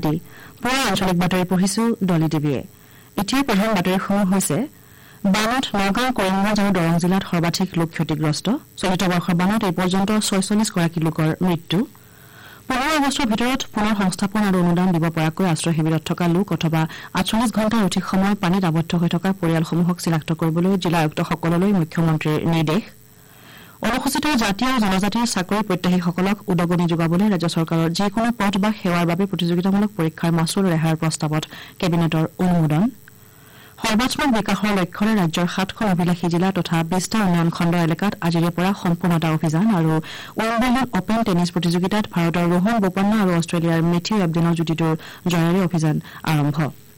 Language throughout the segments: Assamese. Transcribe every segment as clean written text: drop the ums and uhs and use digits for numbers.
গুৱাহাটী পুৰা আঞ্চলিক বাতৰি পঢ়িছো ডলি দেৱীয়ে এতিয়া প্ৰধান বাতৰিসমূহ হৈছে বানত নগাঁও কৰিমগঞ্জ আৰু দৰং জিলাত সৰ্বাধিক লোক ক্ষতিগ্ৰস্ত চলিত বৰ্ষৰ বানত এই পৰ্যন্ত ৪৬ গৰাকী লোকৰ মৃত্যু ১৫ আগষ্টৰ ভিতৰত পুনৰ সংস্থাপন আৰু অনুদান দিব পৰাকৈ আশ্ৰয় শিবিৰত থকা লোক অথবা ৪৮ ঘণ্টাৰ অধিক সময় পানীত আবদ্ধ হৈ থকা পৰিয়ালসমূহক চিনাক্ত কৰিবলৈ জিলা আয়ুক্তসকললৈ মুখ্যমন্ত্ৰীৰ নিৰ্দেশ অনুসূচিত জাতি আৰু জনজাতিৰ চাকৰি প্ৰত্যাশীসকলক উদগনি যোগাবলৈ ৰাজ্য চৰকাৰৰ যিকোনো পদ বা সেৱাৰ বাবে প্ৰতিযোগিতামূলক পৰীক্ষাৰ মাচুল ৰেহাইৰ প্ৰস্তাৱত কেবিনেটৰ অনুমোদন সৰ্বাত্মক বিকাশৰ লক্ষ্যৰে ৰাজ্যৰ ৭খন অভিলাষী জিলা তথা ২০টা উন্নয়ন খণ্ড এলেকাত আজিৰে পৰা সম্পূৰ্ণতা অভিযান আৰু উইম্বলডন অপেন টেনিছ প্ৰতিযোগিতাত ভাৰতৰ ৰোহন বোপান্না আৰু অষ্ট্ৰেলিয়াৰ মেথিউ এবডেনৰ যুটিটোৰ জয়েৰে অভিযান আৰম্ভ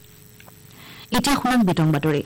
এতিয়া শুনক বিতং বাতৰি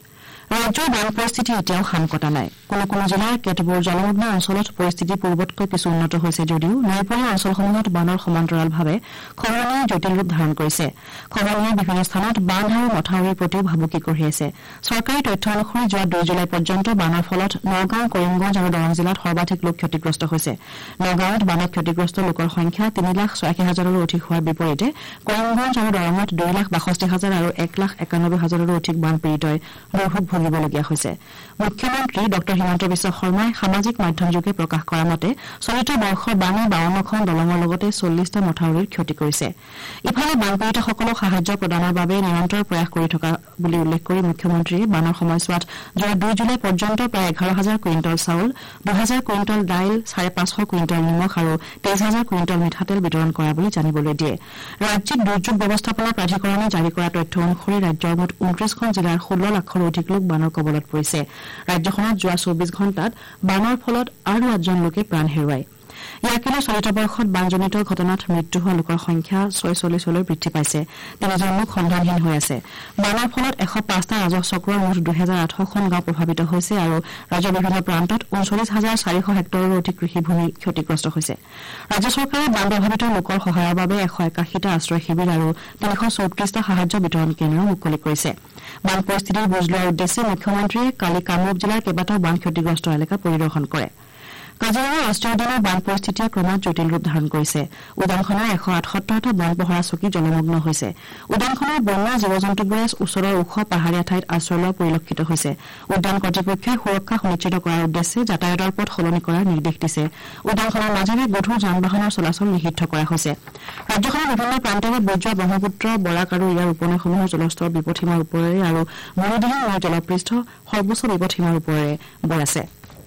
ৰাজ্যৰ বান পৰিস্থিতি এতিয়াও হাম কটা নাই কোনো জিলাৰ কেতবোৰ জলমগ্ন অঞ্চলত পৰিস্থিতি পূৰ্বতকৈ কিছু উন্নত হৈছে যদিও নৈপৰীয়া অঞ্চলসমূহত বানৰ সমান্তৰালভাৱে খৰাঙে জটিল ৰূপ ধাৰণ কৰিছে খৰাঙে বিভিন্ন স্থানত বান্ধ আৰু মথাউৰিৰ প্ৰতিও ভাবুকি কঢ়িয়াইছে চৰকাৰী তথ্য অনুসৰি যোৱা ২ জুলাই পৰ্যন্ত বানৰ ফলত নগাঁও কৰিমগঞ্জ আৰু দৰং জিলাত সৰ্বাধিক লোক ক্ষতিগ্ৰস্ত হৈছে নগাঁৱত বানত ক্ষতিগ্ৰস্ত লোকৰ সংখ্যা ৩,৮৬,০০০ৰো অধিক হোৱাৰ বিপৰীতে কৰিমগঞ্জ আৰু দৰঙত ২,৬২,০০০ আৰু 1,৯১,০০০ৰো অধিক বানপীড়িতই দুৰ্ভোগ ভুগিবলগীয়া হৈছে মুখ্যমন্ত্ৰী ডঃ হিমন্ত বিশ্ব শৰ্মাই সামাজিক মাধ্যমযোগে প্ৰকাশ কৰা মতে চলিত বৰ্ষৰ বানে ৫২খন দলঙৰ লগতে ৪০টা মথাউৰিৰ ক্ষতি কৰিছে ইফালে বানপীড়িতসকলক সাহায্য প্ৰদানৰ বাবে নিৰন্তৰ প্ৰয়াস কৰি থকা বুলি উল্লেখ কৰি মুখ্যমন্ত্ৰীয়ে বানৰ সময়ছোৱাত যোৱা ২ জুলাই পৰ্যন্ত প্ৰায় ১১,০০০ কুইণ্টল চাউল ২,০০০ কুইণ্টল দাইল ৫৫০ কুইণ্টল নিমখ আৰু ২৩,০০০ কুইণ্টল মিঠাতেল বিতৰণ কৰা বুলি জানিবলৈ দিয়ে ৰাজ্যিক দুৰ্যোগ ব্যৱস্থাপনা প্ৰাধিকৰণে জাৰি কৰা তথ্য অনুসৰি ৰাজ্যৰ মুঠ ২৯খন জিলাৰ ১৬ লাখৰো অধিক লোক বানৰ কবলত পৰিছে ৰাজ্যখনত যোৱা ২৪ ঘণ্টাত বানৰ ফলত আৰু ৮জন লোকে প্ৰাণ হেৰুৱায় ইয়াকে লৈ চলিত বৰ্ষত বানজনিত ঘটনাত মৃত্যু হোৱা লোকৰ সংখ্যা ৪৬লৈ বৃদ্ধি পাইছে ৩জন লোক সন্ধানহীন হৈ আছে বানৰ ফলত ১০৫টা ৰাজহ চক্ৰৰ মুঠ ২,৮০০খন গাঁও প্ৰভাৱিত হৈছে আৰু ৰাজ্যৰ বিভিন্ন প্ৰান্তত ৩৯,৪০০ হেক্টৰৰো অধিক কৃষিভূমি ক্ষতিগ্ৰস্ত হৈছে ৰাজ্য চৰকাৰে বান প্ৰভাৱিত লোকৰ সহায়ৰ বাবে ১৮১টা আশ্ৰয় শিবিৰ আৰু ৩৩৪টা সাহায্য বিতৰণ কেন্দ্ৰ মুকলি কৰিছে বান পৰিস্থিতিৰ বুজ লোৱাৰ উদ্দেশ্যে মুখ্যমন্ত্ৰীয়ে কালি কামৰূপ জিলাৰ কেইবাটাও বান ক্ষতিগ্ৰস্ত এলেকা পৰিদৰ্শন কৰে কাজিৰঙা ৰাষ্ট্ৰীয় উদ্যানৰ বান পৰিস্থিতিয়ে ক্ৰমাৎ জটিল ৰূপ ধাৰণ কৰিছে উদ্যানখনৰ ১৭৮টা বন পহৰা চকী জলমগ্ন হৈছে উদ্যানখনৰ বন্য জীৱ জন্তুবোৰে ওচৰৰ ওখ পাহাৰীয়া ঠাইত আশ্ৰয় লোৱা পৰিলক্ষিত হৈছে উদ্যান কৰ্তৃপক্ষই সুৰক্ষা সুনিশ্চিত কৰাৰ উদ্দেশ্যে যাতায়াতৰ পথ সলনি কৰাৰ নিৰ্দেশ দিছে উদ্যানখনৰ মাজেৰে গধুৰ যান বাহনৰ চলাচল নিষিদ্ধ কৰা হৈছে ৰাজ্যখনৰ বিভিন্ন প্ৰান্তেৰে বৈ যোৱা ব্ৰহ্মপুত্ৰ বৰাক আৰু ইয়াৰ উপনৈসমূহৰ জলস্তৰ বিপদসীমাৰ ওপৰেৰে আৰু মৰুদিহিং নৈৰ জলপৃষ্ঠ সৰ্বোচ্চ বিপদসীমাৰ ওপৰেৰে বৈ আছে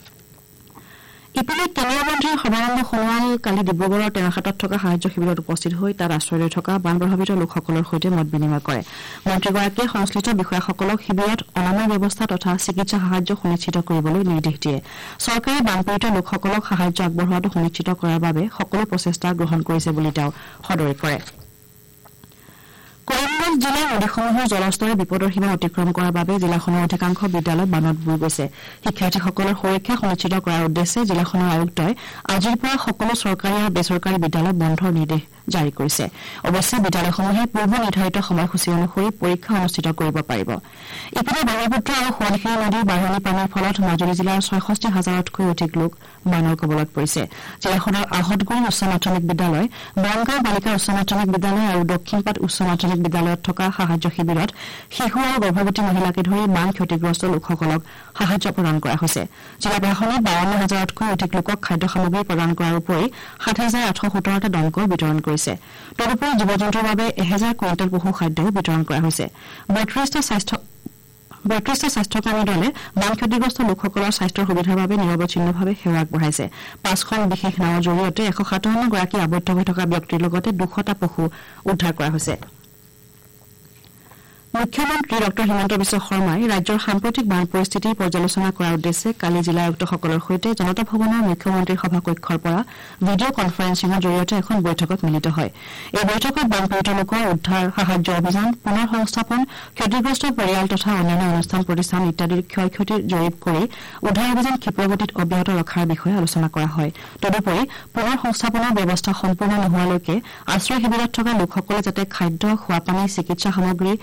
ইপিনে কেন্দ্ৰীয় মন্ত্ৰী সৰ্বানন্দ সোণোৱাল কালি ডিব্ৰুগড়ৰ টেঙাখাটত থকা সাহায্য শিবিৰত উপস্থিত হৈ তাত আশ্ৰয় লৈ থকা বান প্ৰভাৱিত লোকসকলৰ সৈতে মত বিনিময় কৰে মন্ত্ৰীগৰাকীয়ে সংশ্লিষ্ট বিষয়াসকলক শিবিৰত অনাময় ব্যৱস্থা তথা চিকিৎসা সাহায্য সুনিশ্চিত কৰিবলৈ নিৰ্দেশ দিয়ে চৰকাৰে বানপীড়িত লোকসকলক সাহায্য আগবঢ়োৱাটো সুনিশ্চিত কৰাৰ বাবে সকলো প্ৰচেষ্টা গ্ৰহণ কৰিছে বুলি তেওঁ সদৰি কৰে কৰিমগঞ্জ জিলাৰ নদীসমূহৰ জলস্তৰে বিপদৰ সীমা অতিক্ৰম কৰাৰ বাবে জিলাখনৰ অধিকাংশ বিদ্যালয় বানত বুৰ গৈছে শিক্ষাৰ্থীসকলৰ সুৰক্ষা সুনিশ্চিত কৰাৰ উদ্দেশ্যে জিলাখনৰ আয়ুক্তই আজিৰ পৰা সকলো চৰকাৰী আৰু বেচৰকাৰী বিদ্যালয় বন্ধৰ নিৰ্দেশ জাৰি কৰিছে অৱশ্যে বিদ্যালয়সমূহে পূৰ্ব নিৰ্ধাৰিত সময়সূচী অনুসৰি পৰীক্ষা অনুষ্ঠিত কৰিব পাৰিব ইপিনে ব্ৰহ্মপুত্ৰ আৰু সোৱণশিৰি নদীৰ বাঢ়নি পানীৰ ফলত মাজুলী জিলাৰ ৬৬,০০০তকৈ অধিক লোক বানৰ কবলত পৰিছে জিলাখনৰ আহতগুৰি উচ্চ মাধ্যমিক বিদ্যালয় বনগাঁও বালিকা উচ্চ মাধ্যমিক বিদ্যালয় আৰু দক্ষিণপাট উচ্চ মাধ্যমিক বিদ্যালয়ত থকা সাহায্য শিবিৰত শিশু আৰু গৰ্ভৱতী মহিলাকে ধৰি বান ক্ষতিগ্ৰস্ত লোকসকলক সাহায্য প্ৰদান কৰা হৈছে জিলা প্ৰশাসনে ৫২,০০০তকৈ অধিক লোকক খাদ্য সামগ্ৰী প্ৰদান কৰাৰ উপৰি ৭,৮১৭টা দমকল বিতৰণ কৰিছে তদুপৰি জীৱ জন্তুৰ বাবে ১,০০০ কুইণ্টেল পশু খাদ্যও বিতৰণ কৰা হৈছে ৩২টা স্বাস্থ্যকৰ্মী দলে বান ক্ষতিগ্ৰস্ত লোকসকলৰ স্বাস্থ্যৰ সুবিধাৰ বাবে নিৰৱচ্ছিন্নভাৱে সেৱা আগবঢ়াইছে ৫খন বিশেষ নাৱৰ জৰিয়তে ১৫৭ গৰাকী আবদ্ধ হৈ থকা ব্যক্তিৰ লগতে ২০০টা পশু উদ্ধাৰ কৰা হৈছে মুখ্যমন্ত্ৰী ডঃ হিমন্ত বিশ্ব শৰ্মাই ৰাজ্যৰ সাম্প্ৰতিক বান পৰিস্থিতিৰ পৰ্যালোচনা কৰাৰ উদ্দেশ্যে কালি জিলা আয়ুক্তসকলৰ সৈতে জনতা ভৱনৰ মুখ্যমন্ত্ৰীৰ সভাকক্ষৰ পৰা ভিডিঅ' কনফাৰেন্সিঙৰ জৰিয়তে এখন বৈঠকত মিলিত হয় এই বৈঠকত বানপীড়িত লোকৰ উদ্ধাৰ সাহায্য অভিযান পুনৰ সংস্থাপন ক্ষতিগ্ৰস্ত পৰিয়াল তথা অন্যান্য অনুষ্ঠান প্ৰতিষ্ঠান ইত্যাদিৰ ক্ষয় ক্ষতিৰ জৰীপ কৰি উদ্ধাৰ অভিযান ক্ষীপ্ৰগতিত অব্যাহত ৰখাৰ বিষয়ে আলোচনা কৰা হয় তদুপৰি পুনৰ সংস্থাপনৰ ব্যৱস্থা সম্পূৰ্ণ নোহোৱালৈকে আশ্ৰয় শিবিৰত থকা লোকসকলে যাতে খাদ্য খোৱাপানী চিকিৎসা সামগ্ৰী শিশু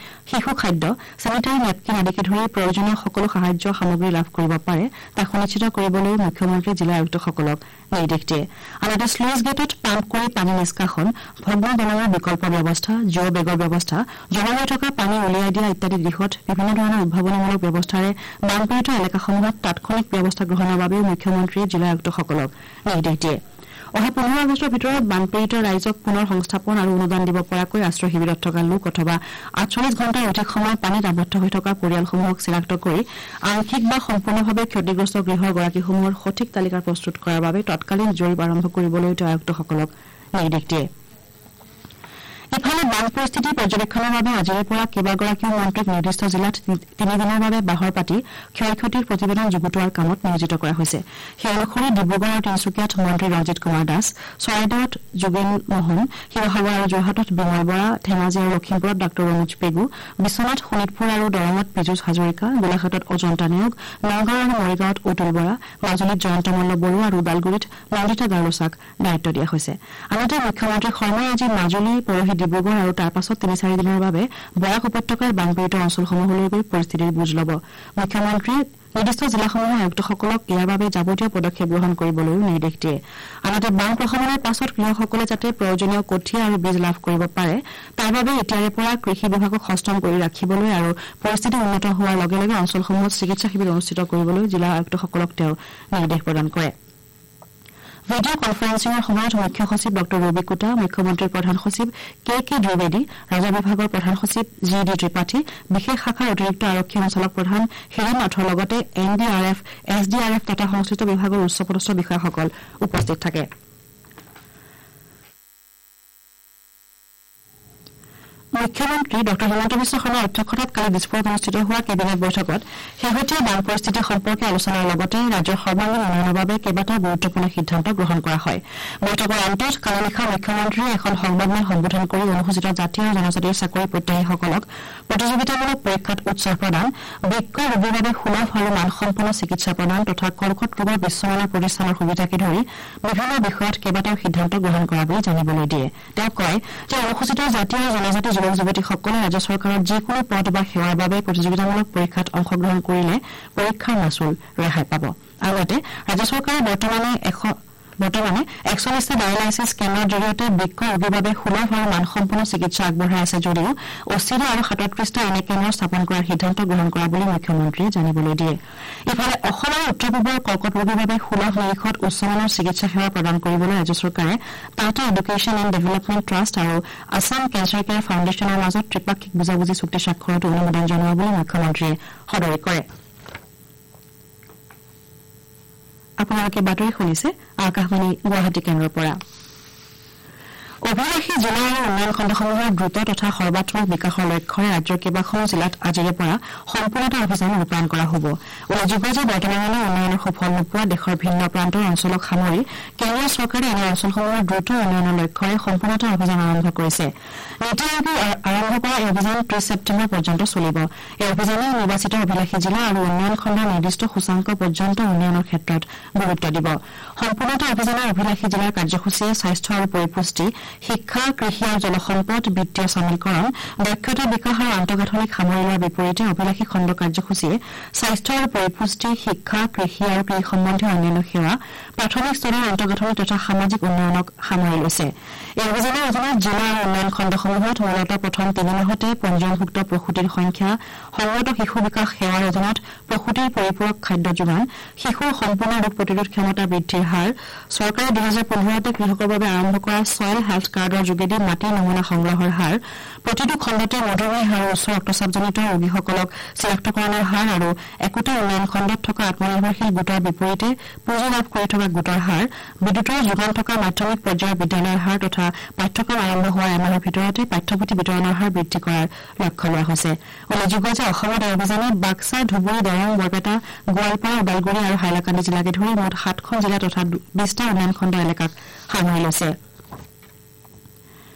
শিশু খাদ্য চেনিটাৰী নেপকিন আদিকে ধৰি প্ৰয়োজনীয় সকলো সাহায্য সামগ্ৰী লাভ কৰিব পাৰে তাক সুনিশ্চিত কৰিবলৈ মুখ্যমন্ত্ৰী জিলা আয়ুক্তসকলক নিৰ্দেশ দিয়ে আনহাতে স্লুইচ গেটত পাম্প কৰি পানী নিষ্কাশন ভগ্ন দলঙৰ বিকল্প ব্যৱস্থা জিঅ' বেগৰ ব্যৱস্থা জমা হৈ থকা পানী উলিয়াই দিয়া ইত্যাদি দিশত বিভিন্ন ধৰণৰ উদ্ভাৱনীমূলক ব্যৱস্থাৰে বানপীড়িত এলেকাসমূহত তাৎক্ষণিক ব্যৱস্থা গ্ৰহণৰ বাবেও মুখ্যমন্ত্ৰীয়ে জিলা আয়ুক্তসকলক নিৰ্দেশ দিয়ে অহা 15 আগষ্টৰ ভিতৰত বানপীড়িত ৰাইজক পুনৰ সংস্থাপন আৰু অনুদান দিব পৰাকৈ আশ্ৰয় শিবিৰত থকা লোক অথবা 48 ঘণ্টাৰ অধিক সময় পানীত আবদ্ধ হৈ থকা পৰিয়ালসমূহক চিনাক্ত কৰি আংশিক বা সম্পূৰ্ণভাৱে ক্ষতিগ্ৰস্ত গৃহৰ গৰাকীসমূহৰ সঠিক তালিকা প্ৰস্তুত কৰাৰ বাবে তৎকালীন জৰীপ আৰম্ভ কৰিবলৈ আয়ুক্তসকলক নিৰ্দেশ দিয়ে ইফালে বান পৰিস্থিতি পৰ্যবেক্ষণৰ বাবে আজিৰে পৰা কেইবাগৰাকীও মন্ত্ৰীক নিৰ্দিষ্ট জিলাত 3 দিনৰ বাবে বাহৰ পাতি ক্ষয়ক্ষতিৰ প্ৰতিবেদন যুগুতোৱাৰ কামত নিয়োজিত কৰা হৈছে সেই অনুসৰি ডিব্ৰুগড় আৰু তিনিচুকীয়াত মন্ত্ৰী ৰঞ্জিত কুমাৰ দাস চৰাইদেউত যোগেন মোহন শিৱসাগৰ আৰু যোৰহাটত বিমল বৰা ধেমাজি আৰু লখিমপুৰত ডাঃ অনুজ পেগু বিশ্বনাথ শোণিতপুৰ আৰু দৰঙত পীযুষ হাজৰিকা গোলাঘাটত অজন্তা নেওগ নগাঁও আৰু মৰিগাঁৱত অতুল বৰা মাজুলীত জয়ন্ত মল্ল বড়ো আৰু ওদালগুৰিত নন্দিতা গাৰোচাক দায়িত্ব দিয়া হৈছে আনহাতে মুখ্যমন্ত্ৰী শৰ্মাই আজি মাজুলী পৰহি ডিব্ৰুগড় আৰু তাৰ পাছত 3-4 দিনৰ বাবে বৰাক উপত্যকাৰ বানপীড়িত অঞ্চলসমূহলৈ গৈ পৰিস্থিতিৰ বুজ ল'ব মুখ্যমন্ত্ৰীয়ে নিৰ্দিষ্ট জিলাসমূহৰ আয়ুক্তসকলক ইয়াৰ বাবে যাৱতীয় পদক্ষেপ গ্ৰহণ কৰিবলৈও নিৰ্দেশ দিয়ে আনহাতে বান প্ৰশমনৰ পাছত কৃষকসকলে যাতে প্ৰয়োজনীয় কঠীয়া আৰু বীজ লাভ কৰিব পাৰে তাৰ বাবে এতিয়াৰে পৰা কৃষি বিভাগক সষ্টম কৰি ৰাখিবলৈ আৰু পৰিস্থিতি উন্নত হোৱাৰ লগে লগে অঞ্চলসমূহত চিকিৎসা শিবিৰ অনুষ্ঠিত কৰিবলৈ জিলা আয়ুক্তসকলক তেওঁ নিৰ্দেশ প্ৰদান কৰে ভিডিঅ' কনফাৰেন্সিঙৰ সময়ত মুখ্য সচিব ডঃ ৰবি কোটা মুখ্যমন্ত্ৰীৰ প্ৰধান সচিব কে দ্বিবেদী ৰাজহ বিভাগৰ প্ৰধান সচিব জি.ডি. ত্ৰিপাঠী বিশেষ শাখাৰ অতিৰিক্ত আৰক্ষী সঞ্চালক প্ৰধান হিৰেণ নাথৰ লগতে এনডিআৰএফ এছডিআৰএফ তথা সংশ্লিষ্ট বিভাগৰ উচ্চপদস্থ বিষয়াসকল উপস্থিত থাকে মুখ্যমন্ত্ৰী ডঃ হিমন্ত বিশ্ব শৰ্মাৰ অধ্যক্ষতাত কালি দিছপুৰত অনুষ্ঠিত হোৱা কেবিনেট বৈঠকত শেহতীয়া বান পৰিস্থিতি সম্পৰ্কে আলোচনাৰ লগতে ৰাজ্যৰ সৰ্বাংগীন উন্নয়নৰ বাবে কেইবাটাও গুৰুত্বপূৰ্ণ সিদ্ধান্ত গ্ৰহণ কৰা হয় বৈঠকৰ অন্তত কালি নিশা মুখ্যমন্ত্ৰীয়ে এখন সংবাদমেল সম্বোধন কৰি অনুসূচিত জাতি আৰু জনজাতিৰ চাকৰি প্ৰত্যাশীসকলক প্ৰতিযোগিতামূলক পৰীক্ষাত উৎসাহ প্ৰদান বৃক্ক ৰোগীৰ বাবে সুলভ আৰু মানসম্পন্ন চিকিৎসা প্ৰদান তথা কৰ্কট ৰোগৰ বিশ্বমানৰ প্ৰতিষ্ঠানৰ সুবিধাকে ধৰি বিভিন্ন বিষয়ত কেইবাটাও সিদ্ধান্ত গ্ৰহণ কৰা বুলি জানিবলৈ দিয়ে তেওঁ কয় যে অনুসূচিত জাতি আৰু জনজাতি যুৱক-যুৱতীসকলে ৰাজ্য চৰকাৰৰ যিকোনো পদ বা সেৱাৰ বাবে প্ৰতিযোগিতামূলক পৰীক্ষাত অংশগ্ৰহণ কৰিলে পৰীক্ষাৰ মাচুল ৰেহাই পাব আনহাতে ৰাজ্য চৰকাৰে বৰ্তমানে 41টা ডায়ালাইচিছ কেন্দ্ৰৰ জৰিয়তে বৃক্ক ৰোগীৰ বাবে সুলভ আৰু মানসম্পন্ন চিকিৎসা আগবঢ়াই আছে যদিও 80টা আৰু 37টা এনে কেন্দ্ৰ স্থাপন কৰাৰ সিদ্ধান্ত গ্ৰহণ কৰা বুলি মুখ্যমন্ত্ৰীয়ে জানিবলৈ দিয়ে ইফালে অসম আৰু উত্তৰ পূবৰ কৰ্কট ৰোগীৰ বাবে সুলভ নিৰীক্ষত উচ্চমানৰ চিকিৎসা সেৱা প্ৰদান কৰিবলৈ ৰাজ্য চৰকাৰে Tata education and development trust আৰু আছাম কেঞ্চাৰ কেয়াৰ ফাউণ্ডেশ্যনৰ মাজত ত্ৰিপাক্ষিক বুজাবুজি চুক্তি স্বাক্ষৰত অনুমোদন জনোৱা বুলি মুখ্যমন্ত্ৰীয়ে সদৰি কৰে আপোনালোকে বাতৰি শুনিছে আকাশবাণী গুৱাহাটী কেন্দ্ৰৰ পৰা অভিলাষী জিলা আৰু উন্নয়ন খণ্ডসমূহৰ দ্ৰুত তথা সৰ্বাত্মক বিকাশৰ লক্ষ্যৰে ৰাজ্যৰ কেইবাখনো জিলাত আজিৰে পৰা সম্পূৰ্ণতা অভিযান ৰূপায়ণ কৰা হ'ব উল্লেখযোগ্য যে বৰ্তমানলৈ উন্নয়নৰ সুফল নোপোৱা দেশৰ ভিন্ন প্ৰান্তৰ অঞ্চলক সামৰি কেন্দ্ৰীয় চৰকাৰে এনে অঞ্চলসমূহৰ দ্ৰুত উন্নয়নৰ লক্ষ্যৰে সম্পূৰ্ণতা অভিযান আৰম্ভ কৰিছে নীতি আয়োগে আৰম্ভ কৰা এই অভিযান 30 ছেপ্টেম্বৰ পৰ্যন্ত চলিব এই অভিযানে নিৰ্বাচিত অভিলাষী জিলা আৰু উন্নয়ন খণ্ডৰ নিৰ্দিষ্ট সূচাংক পৰ্যন্ত উন্নয়নৰ ক্ষেত্ৰত গুৰুত্ব দিব সম্পূৰ্ণতা অভিযানৰ অভিলাষী জিলাৰ কাৰ্যসূচীয়ে স্বাস্থ্য আৰু পৰিপুষ্টি শিক্ষা কৃষি আৰু জলসম্পদ বিত্তীয় চামিলকৰণ দক্ষতা বিকাশ আৰু আন্তঃগাঁথনিক সামৰি লোৱাৰ বিপৰীতে অভিলাষী খণ্ড কাৰ্যসূচীয়ে স্বাস্থ্য আৰু পৰিপুষ্টি শিক্ষা কৃষি আৰু কৃষি সম্বন্ধীয় অন্যান্য সেৱা প্ৰাথমিক স্তৰৰ আন্তঃগাঁথনি তথা সামাজিক উন্নয়নক সামৰি লৈছে এই অভিযানৰ অধীনত জিলা আৰু উন্নয়ন খণ্ডসমূহত মূলতঃ প্ৰথম 3 মাহতে পঞ্জীয়নভুক্ত প্ৰসূতিৰ সংখ্যা সংগত শিশু বিকাশ সেৱাৰ অধীনত প্ৰসূতিৰ পৰিপূৰক খাদ্য যোগান শিশুৰ সম্পূৰ্ণ ৰোগ প্ৰতিৰোধ ক্ষমতা বৃদ্ধিৰ হাৰ চৰকাৰে 2015তে কৃষকৰ বাবে আৰম্ভ কৰা ছয়েল হেল্থ কাৰ্ডৰ যোগেদি মাটিৰ নমুনা সংগ্ৰহৰ হাৰ প্ৰতিটো খণ্ডতে মধুমেহ আৰু উচ্চ ৰক্তচাপজনিত ৰোগীসকলক চিনাক্তকৰণৰ হাৰ আৰু একোটা উন্নয়ন খণ্ডত থকা আত্মনিৰ্ভৰশীল গোটৰ বিপৰীতে পুঁজি লাভ কৰি থকা গোটৰ হাৰ বিদ্যুতৰ যোগান থকা মাধ্যমিক পৰ্যায়ৰ বিদ্যালয়ৰ হাৰ তথা পাঠ্যক্ৰম আৰম্ভ হোৱাৰ এমাহৰ ভিতৰতে পাঠ্যপুথি বিতৰণৰ হাৰ বৃদ্ধি কৰাৰ লক্ষ্য লোৱা হৈছে উল্লেখযোগ্য যে অসমত এই অভিযানে বাক্সা ধুবুৰী দৰং বৰপেটা গোৱালপাৰা ওদালগুৰি আৰু হাইলাকান্দি জিলাকে ধৰি মুঠ 7খন জিলা তথা 20টা উন্নয়ন খণ্ড এলেকাক সামৰি লৈছে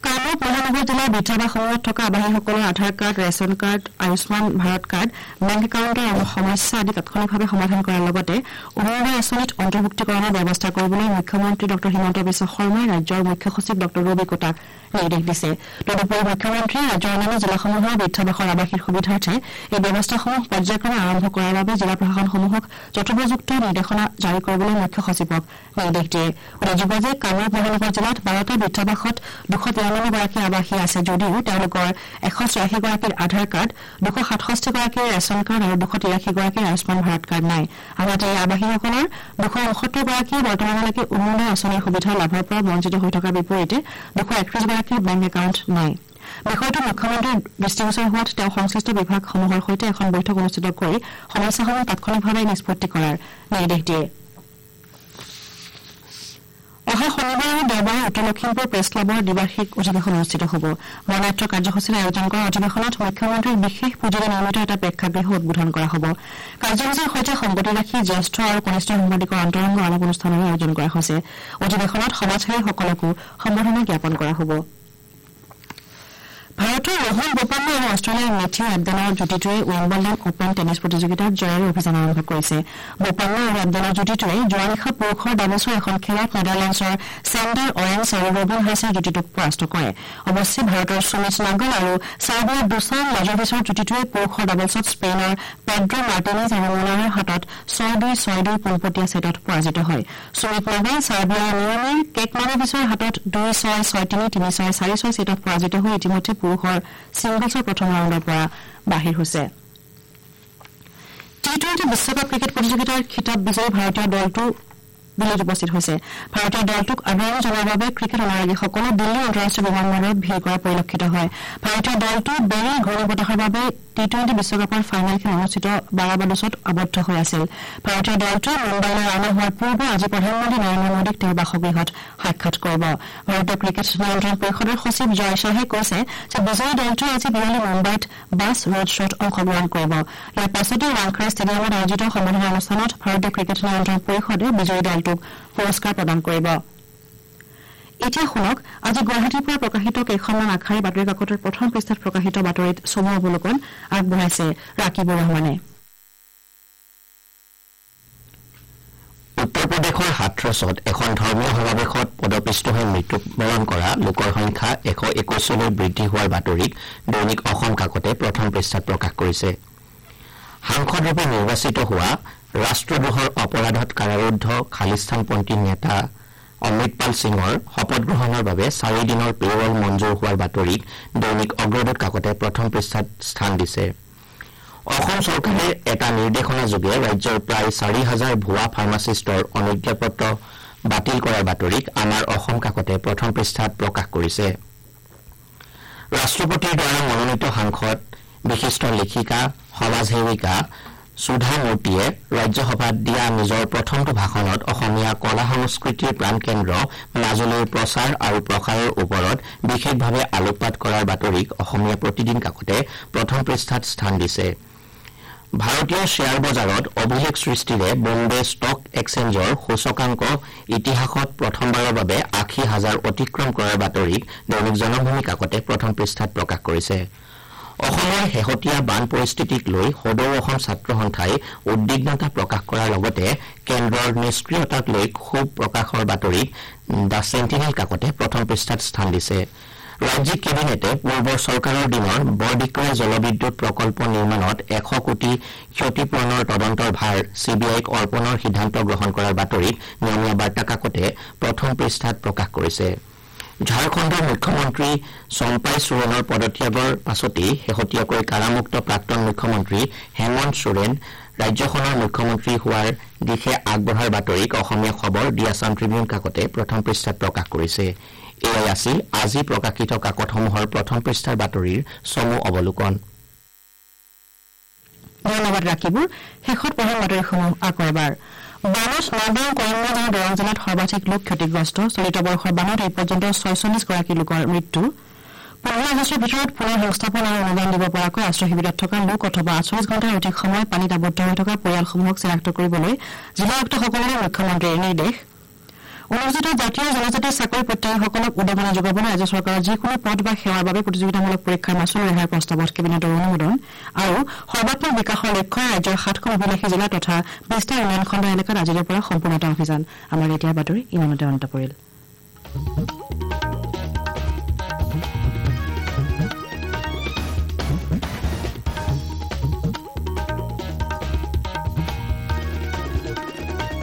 কামৰূপ মহানগৰ জিলাৰ বিধাবাসমূহত থকা আৱাসীসকলৰ Aadhaar card, ration card, Ayushman Bharat card, bank একাউণ্টৰ সমস্যা আদি তাৎক্ষণিকভাৱে সমাধান কৰাৰ লগতে অৰুণোদয় আঁচনিত অন্তৰ্ভুক্তিকৰণৰ ব্যৱস্থা কৰিবলৈ মুখ্যমন্ত্ৰী ড হিমন্ত বিশ্ব শৰ্মাই ৰাজ্যৰ মুখ্য সচিব ড ৰবি কোটাক নিৰ্দেশ দিছে। তদুপৰি মুখ্যমন্ত্ৰীয়ে ৰাজ্যৰ অন্যান্য জিলাসমূহৰ বৃদ্ধাবাসৰ আৱাসীৰ সুবিধাৰ্থে এই ব্যৱস্থাসমূহ পৰ্যায়ক্ৰমে আৰম্ভ কৰাৰ বাবে জিলা প্ৰশাসনসমূহক যথোপযুক্ত নিৰ্দেশনা জাৰি কৰিবলৈ মুখ্য সচিবক নিৰ্দেশ দিয়ে। উল্লেখযোগ্য যে কামৰূপ মহানগৰ জিলাত 12টা বৃদ্ধাবাসত 293 গৰাকী আৱাসী আছে যদিও তেওঁলোকৰ 184 গৰাকীৰ আধাৰ কাৰ্ড, 267 গৰাকীৰ ৰেচন কাৰ্ড আৰু 283 গৰাকীৰ আয়ুষ্মান ভাৰত কাৰ্ড নাই। আনহাতে এই আৱাসীসকলৰ 269 গৰাকীয়ে বৰ্তমানলৈকে অৰুণোদয় আঁচনিৰ সুবিধা লাভৰ পৰা বঞ্চিত হৈ থকাৰ বিপৰীতে 231 গৰাকীৰ বেংক একাউণ্ট নাই। বিষয়টো মুখ্যমন্ত্ৰীৰ দৃষ্টিগোচৰ হোৱাত তেওঁ সংশ্লিষ্ট বিভাগসমূহৰ সৈতে এখন বৈঠক অনুষ্ঠিত কৰি সমস্যাসমূহ তাৎক্ষণিকভাৱে নিষ্পত্তি কৰাৰ নিৰ্দেশ দিয়ে। অহা শনিবাৰ আৰু দেওবাৰে উত্তৰ লখিমপুৰ প্ৰেছ ক্লাবৰ দ্বিবাৰ্ষিক অধিৱেশন অনুষ্ঠিত হ'ব। বৰ্ণাঢ্য কাৰ্যসূচীৰে আয়োজন কৰা অধিৱেশনত মুখ্যমন্ত্ৰীৰ বিশেষ পুঁজিৰে নিৰ্মিত এটা প্ৰেক্ষাগৃহ উদ্বোধন কৰা হ'ব। কাৰ্যসূচীৰ সৈতে সংগতি ৰাখি জ্যেষ্ঠ আৰু কনিষ্ঠ সাংবাদিকৰ অন্তৰংগ আলাপ অনুষ্ঠানৰো আয়োজন কৰা হৈছে। অধিৱেশনত সমাজসেৱীসকলকো সম্বৰ্ধনা জ্ঞাপন কৰা হ'ব। ভাৰতৰ ৰোহন বোপান্না আৰু অষ্ট্ৰেলিয়াৰ মেথিউ এবডেনৰ যুটিটোৱে উইম্বলডন অপেন টেনিছ প্ৰতিযোগিতাত জয়েৰে অভিযান আৰম্ভ কৰিছে। বোপান্না আৰু এবডেনৰ যুটিটোৱে যোৱা নিশা পুৰুষৰ ডাবলছৰ এখন খেলত নেডাৰলেণ্ডছৰ ছেণ্ডাৰ অৰেঞ্জ আৰু ৰবিন হাছৰ যুটিটোক পৰাস্ত কৰে। অৱশ্যে ভাৰতৰ সুমিত নাগল আৰু ছাৰ্বিয়াৰ দুছান লাজোভিছৰ যুটিটোৱে পুৰুষৰ ডাবলছত স্পেইনৰ পেড্ৰো মাৰ্টিনেজ আৰু মোলাৰৰ হাতত 6-2, 6-2 পোনপটীয়া ছেটত পৰাজিত হয়। সুমিত নাগল ছাৰ্বিয়াৰ নিয়মিৰ কেকমানোভিছৰ হাতত 2-6, 6-3, 3-6, 4-6 ছেটত পৰাজিত হৈ ইতিমধ্যে পুৰুষৰ ছিংগলছৰ প্ৰথম ৰাউণ্ডৰ পৰা বাহিৰ হৈছে। টি-20 বিশ্বকাপ ক্ৰিকেট প্ৰতিযোগিতাৰ খিতাপ বিজয়ী ভাৰতীয় দলটো দিল্লীত উপস্থিত হৈছে। ভাৰতীয় দলটোক আদৰণি জনোৱাৰ বাবে ক্ৰিকেট অনুৰাগীসকলে দিল্লী আন্তঃৰাষ্ট্ৰীয় বিমানবন্দৰত ভিৰ কৰা পৰিলক্ষিত হয়। ভাৰতীয় দলটো বেৰী ঘূৰ্ণীবতাহৰ বাবে টি-20 বিশ্বকাপৰ ফাইনেল খেল অনুষ্ঠিত বাৰাবাডোছত আবদ্ধ হৈ আছিল। ভাৰতীয় দলটোৱে মুম্বাইলৈ ৰাওনা হোৱাৰ পূৰ্বে আজি প্ৰধানমন্ত্ৰী নৰেন্দ্ৰ মোদীক তেওঁৰ বাসগৃহত সাক্ষাৎ কৰিব। ভাৰতীয় ক্ৰিকেট নিয়ন্ত্ৰণ পৰিষদৰ সচিব জয় শ্বাহে কৈছে যে বিজয়ী দলটোৱে আজি বিয়লি মুম্বাইত বাছ ৰোড শ্বত অংশগ্ৰহণ কৰিব। ইয়াৰ পাছতে ৱাংখেড়ে ষ্টেডিয়ামত আয়োজিত সম্বৰ্ধনা অনুষ্ঠানত ভাৰতীয় ক্ৰিকেট নিয়ন্ত্ৰণ পৰিষদে বিজয়ী দলটোক পুৰস্কাৰ প্ৰদান কৰিব। এতিয়া শুনক আজি গুৱাহাটীৰ পৰা প্ৰকাশিত কেইখনমান আগশাৰী বাতৰি কাকতৰ প্ৰথম পৃষ্ঠাত প্ৰকাশিত বাতৰিত চমু অৱলোকন আগবঢ়াইছে ৰাকিবুৰ ৰহমানে। উত্তৰ প্ৰদেশৰ হাথৰছত এখন ধৰ্মীয় সমাৱেশত পদপিষ্ট হৈ মৃত্যুবৰণ কৰা লোকৰ সংখ্যা 121লৈ বৃদ্ধি হোৱাৰ বাতৰিক দৈনিক অসম কাকতে প্ৰথম পৃষ্ঠাত প্ৰকাশ কৰিছে। সাংসদৰূপে নিৰ্বাচিত হোৱা ৰাষ্ট্ৰদ্ৰোহৰ অপৰাধত কাৰাৰুদ্ধ খালিস্তানপন্থী নেতা অমৃতপাল সিঙৰ শপত গ্ৰহণৰ বাবে 4 দিনৰ পেৰোল মঞ্জুৰ হোৱাৰ বাতৰিক দৈনিক অগ্ৰদূত কাকতে প্ৰথম পৃষ্ঠাত স্থান দিছে। অসম চৰকাৰে এটা নিৰ্দেশনাযোগে ৰাজ্যৰ প্ৰায় 4,000 ভুৱা ফাৰ্মাচিষ্টৰ অনুজ্ঞাপত্ৰ বাতিল কৰাৰ বাতৰিক আমাৰ অসম কাকতে প্ৰথম পৃষ্ঠাত প্ৰকাশ কৰিছে। ৰাষ্ট্ৰপতিৰ দ্বাৰা মনোনীত সাংসদ বিশিষ্ট লেখিকা সমাজসেৱিকা সুধা মূৰ্তিয়ে ৰাজ্যসভাত দিয়া নিজৰ প্ৰথমটো ভাষণত অসমীয়া কলা সংস্কৃতিৰ প্ৰাণকেন্দ্ৰ মাজুলীৰ প্ৰচাৰ আৰু প্ৰসাৰৰ ওপৰত বিশেষভাৱে আলোকপাত কৰাৰ বাতৰিক অসমীয়া প্ৰতিদিন কাকতে প্ৰথম পৃষ্ঠাত স্থান দিছে। ভাৰতীয় শ্বেয়াৰ বজাৰত অভিলেখ সৃষ্টিৰে বম্বে ষ্টক এক্সচেঞ্জৰ সূচকাংক ইতিহাসত প্ৰথমবাৰৰ বাবে 80,000 অতিক্ৰম কৰাৰ বাতৰিক দৈনিক জনভূমি কাকতে প্ৰথম পৃষ্ঠাত প্ৰকাশ কৰিছে। অসমৰ শেহতীয়া বান পৰিস্থিতিক লৈ সদৌ অসম ছাত্ৰ সন্থাই উদ্বিগ্নতা প্ৰকাশ কৰাৰ লগতে কেন্দ্ৰৰ নিষ্ক্ৰিয়তাক লৈ ক্ষোভ প্ৰকাশৰ বাতৰিক দ্য চেণ্টিনেল কাকতে প্ৰথম পৃষ্ঠাত স্থান দিছে। ৰাজ্যিক কেবিনেটে পূৰ্বৰ চৰকাৰৰ দিনৰ বৰদিক্ৰা জলবিদ্যুৎ প্ৰকল্প নিৰ্মাণত 100 কোটি ক্ষতিপূৰণৰ তদন্তৰ ভাৰ চিবিআইক অৰ্পণৰ সিদ্ধান্ত গ্ৰহণ কৰাৰ বাতৰিক নিয়মীয়া বাৰ্তা কাকতে প্ৰথম পৃষ্ঠাত প্ৰকাশ কৰিছে। ঝাৰখণ্ডৰ মুখ্যমন্ত্ৰী চম্পাই সোৰেনৰ পদত্যাগৰ পাছতেই শেহতীয়াকৈ কাৰামুক্ত প্ৰাক্তন মুখ্যমন্ত্ৰী হেমন্ত সোৰেন ৰাজ্যখনৰ মুখ্যমন্ত্ৰী হোৱাৰ দিশে আগবঢ়াৰ বাতৰিক অসমীয়া খবৰ দি আছাম ট্ৰিবিউন কাকতে প্ৰথম পৃষ্ঠাত প্ৰকাশ কৰিছে। এয়াই আছিল আজি প্ৰকাশিত কাকতসমূহৰ প্ৰথম পৃষ্ঠাৰ বাতৰিৰ চমু অৱলোকন। ধন্যবাদ ৰাকিবুৰ। শেষত পঢ়া বাতৰিসমূহ আকৌ এবাৰ। বানত নগাঁও, কৰিমগঞ্জ আৰু দৰং জিলাত সৰ্বাধিক লোক ক্ষতিগ্ৰস্ত। চলিত বৰ্ষৰ বানত এই পৰ্যন্ত 46 গৰাকী লোকৰ মৃত্যু। 15 আগষ্টৰ ভিতৰত পুনৰ সংস্থাপন আৰু অনুদান দিব পৰাকৈ আশ্ৰয় শিবিৰত থকা লোক অথবা 48 ঘণ্টাৰ অধিক সময় পানীত আবদ্ধ হৈ থকা পৰিয়ালসমূহক চিনাক্ত কৰিবলৈ জিলা আয়ুক্তসকললৈ মুখ্যমন্ত্ৰীৰ নিৰ্দেশ। অনুষ্ঠিত জাতীয় জনজাতিৰ চাকৰি প্ৰত্যাশীসকলক উদগনি যোগাবলৈ ৰাজ্য চৰকাৰৰ যিকোনো পদ বা সেৱাৰ বাবে প্ৰতিযোগিতামূলক পৰীক্ষাৰ মাচুল ৰেহাইৰ প্ৰস্তাৱত কেবিনেটৰ অনুমোদন আৰু সৰ্বাত্মক বিকাশৰ লক্ষ্যৰে ৰাজ্যৰ 7খন অভিলাষী জিলা তথা 20টা উন্নয়ন খণ্ড এলেকাত আজিৰে পৰা সম্পূৰ্ণতা অভিযান। আমাৰ এতিয়াৰ বাতৰি ইমানতে অন্ত পৰিল।